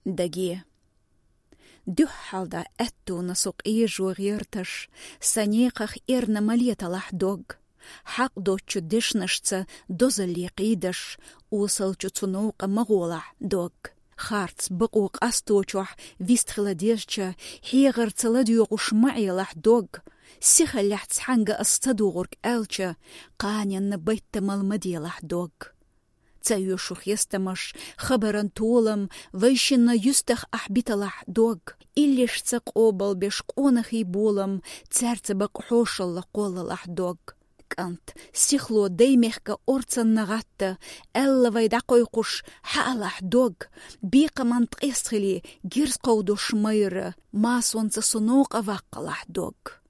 Даги. Дюхалда эту насук ижу гирташ, санеках ирна малеталах дог. Хак дочу дышнашца дозали қидаш, усал чуцунука магола дог. Харц бقوق асточух вистхладешча, хигар цаладюгуш маилах дог. Сихалях цханга астадугурк элча, قانيا بيت مالمديلح дог. Цаюшух естамаш, хабаран толам, вайшина юстах ахбиталах дог. Иллиш цак обал бешконах и болам, церце бакхошалла колалах дог. Кант, сихло деймехка орцан нагатта, элла вайдакой куш хаалах дог. Бика мантqisхили, гирс қауду шмайра, ма сонца сунок авақалах дог.